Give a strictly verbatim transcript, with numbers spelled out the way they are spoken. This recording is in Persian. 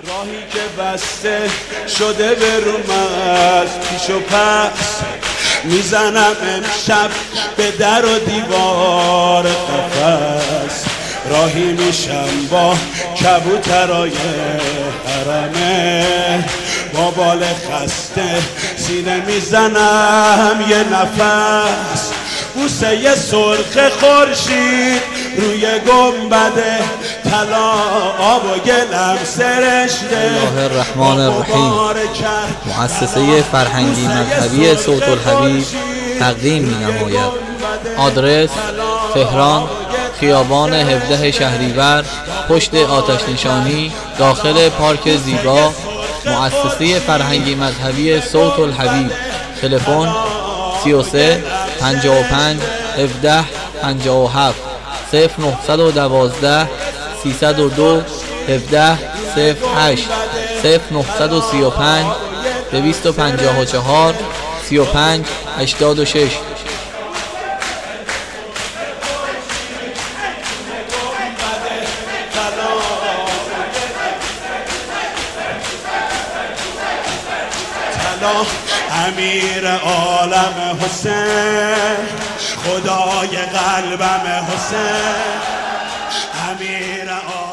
راهی که بسته شده به روم از پیش و پس، میزنم امشب به در و دیوار قفس، راهی میشم با کبوترای حرمه، با بال خسته سینه میزنم یه نفس، بوسه سرخ خورشید روی گنبد طلا، آب و گلم سرشته. بسم الله الرحمن الرحیم. مؤسسه فرهنگی مذهبی صوت الحبیب تقدیم می‌نماید. آدرس: تهران، خیابان هفده شهریور، پشت آتش نشانی، داخل پارک زیبا. مؤسسه فرهنگی مذهبی صوت الحبیب. تلفن: سی و سه پنجاه و پنج هفده پنجاه و هفت صفر نه یک دو سیصد و دو هفده صفر هشت صفر نه سه پنج دویست و پنجاه و چهار سی و پنج هشتاد و شش. امیر عالم حسین، خدای قلبم حسین، امیر عالم